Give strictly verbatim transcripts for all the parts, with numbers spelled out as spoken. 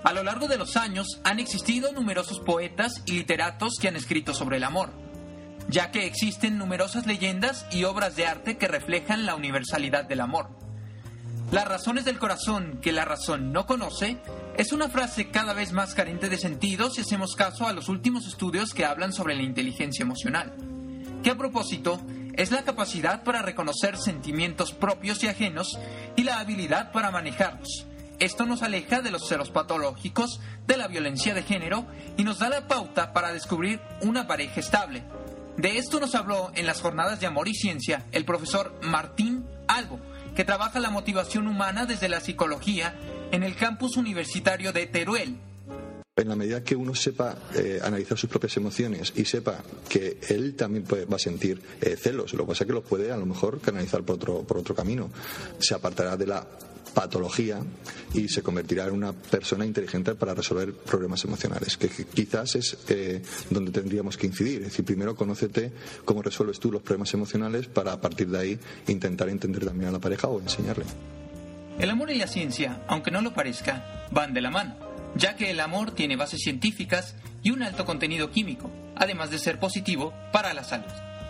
A lo largo de los años han existido numerosos poetas y literatos que han escrito sobre el amor, ya que existen numerosas leyendas y obras de arte que reflejan la universalidad del amor. Las razones del corazón que la razón no conoce es una frase cada vez más carente de sentido si hacemos caso a los últimos estudios que hablan sobre la inteligencia emocional, que a propósito es la capacidad para reconocer sentimientos propios y ajenos y la habilidad para manejarlos. Esto nos aleja de los celos patológicos, de la violencia de género y nos da la pauta para descubrir una pareja estable. De esto nos habló en las jornadas de Amor y Ciencia el profesor Martín Albo, que trabaja la motivación humana desde la psicología en el campus universitario de Teruel. En la medida que uno sepa eh, analizar sus propias emociones y sepa que él también puede, va a sentir eh, celos, lo que pasa es que los puede a lo mejor canalizar por otro, por otro camino. Se apartará de la patología y se convertirá en una persona inteligente para resolver problemas emocionales, que quizás es eh, donde tendríamos que incidir. Es decir, primero conócete cómo resuelves tú los problemas emocionales para a partir de ahí intentar entender también a la pareja o enseñarle. El amor y la ciencia, aunque no lo parezca, van de la mano, ya que el amor tiene bases científicas y un alto contenido químico, además de ser positivo para la salud.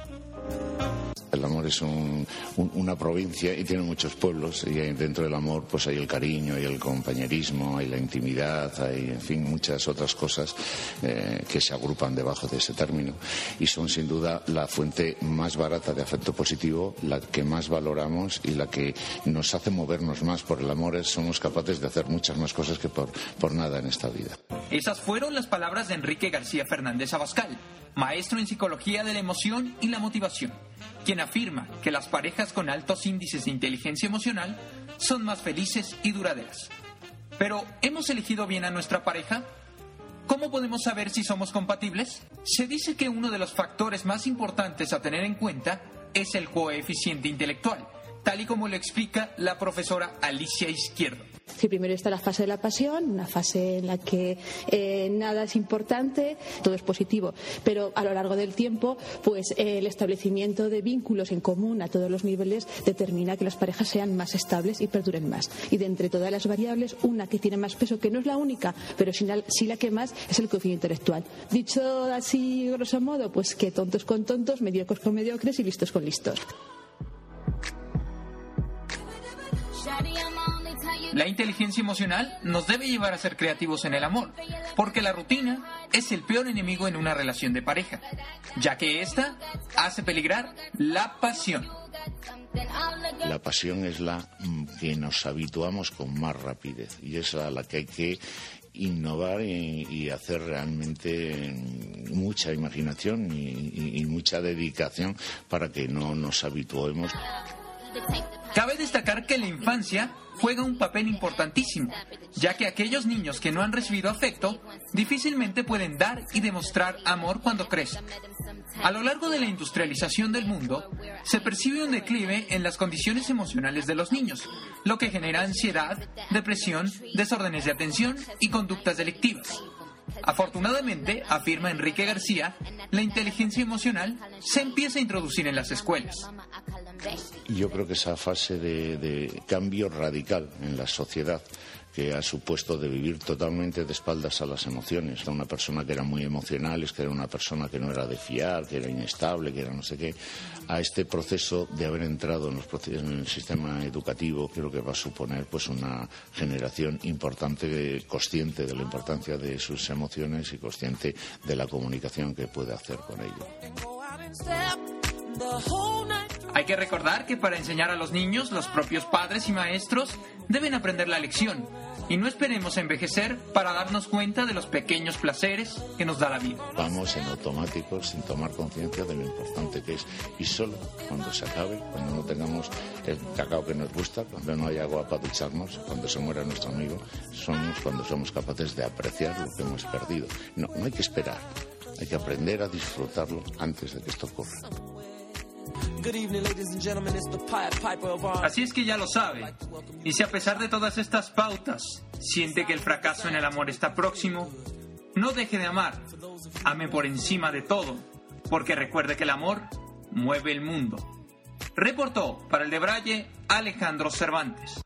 El amor es un, un, una provincia y tiene muchos pueblos, y dentro del amor pues hay el cariño, hay el compañerismo, hay la intimidad, hay en fin muchas otras cosas eh, que se agrupan debajo de ese término y son sin duda la fuente más barata de afecto positivo, la que más valoramos y la que nos hace movernos más. Por el amor somos capaces de hacer muchas más cosas que por, por nada en esta vida. Esas fueron las palabras de Enrique García Fernández Abascal, maestro en psicología de la emoción y la motivación, quien afirma que las parejas con altos índices de inteligencia emocional son más felices y duraderas. Pero, ¿hemos elegido bien a nuestra pareja? ¿Cómo podemos saber si somos compatibles? Se dice que uno de los factores más importantes a tener en cuenta es el coeficiente intelectual, tal y como lo explica la profesora Alicia Izquierdo. Sí, primero está la fase de la pasión, una fase en la que eh, nada es importante, todo es positivo, pero a lo largo del tiempo, pues eh, el establecimiento de vínculos en común a todos los niveles determina que las parejas sean más estables y perduren más. Y de entre todas las variables, una que tiene más peso, que no es la única, pero sí la, sí la que más, es el coeficiente intelectual. Dicho así, grosso modo, pues que tontos con tontos, mediocres con mediocres y listos con listos. La inteligencia emocional nos debe llevar a ser creativos en el amor, porque la rutina es el peor enemigo en una relación de pareja, ya que ésta hace peligrar la pasión. La pasión es la que nos habituamos con más rapidez y es a la que hay que innovar y, y hacer realmente mucha imaginación y, y, y mucha dedicación para que no nos habituemos. Cabe destacar que la infancia juega un papel importantísimo, ya que aquellos niños que no han recibido afecto difícilmente pueden dar y demostrar amor cuando crecen. A lo largo de la industrialización del mundo, se percibe un declive en las condiciones emocionales de los niños, lo que genera ansiedad, depresión, desórdenes de atención y conductas delictivas. Afortunadamente, afirma Enrique García, la inteligencia emocional se empieza a introducir en las escuelas. Yo creo que esa fase de, de cambio radical en la sociedad que ha supuesto de vivir totalmente de espaldas a las emociones, de una persona que era muy emocional, es que era una persona que no era de fiar, que era inestable, que era no sé qué, a este proceso de haber entrado en, los procesos, en el sistema educativo, creo que va a suponer pues una generación importante, consciente de la importancia de sus emociones y consciente de la comunicación que puede hacer con ello. Hay que recordar que para enseñar a los niños, los propios padres y maestros deben aprender la lección y no esperemos a envejecer para darnos cuenta de los pequeños placeres que nos da la vida. Vamos en automático sin tomar conciencia de lo importante que es y solo cuando se acabe, cuando no tengamos el cacao que nos gusta, cuando no haya agua para ducharnos, cuando se muera nuestro amigo, somos cuando somos capaces de apreciar lo que hemos perdido. No, no hay que esperar, hay que aprender a disfrutarlo antes de que esto ocurra. Así es que ya lo sabe. Y si a pesar de todas estas pautas siente que el fracaso en el amor está próximo, no deje de amar. Ame por encima de todo, porque recuerde que el amor mueve el mundo. Reportó para el de Braille Alejandro Cervantes.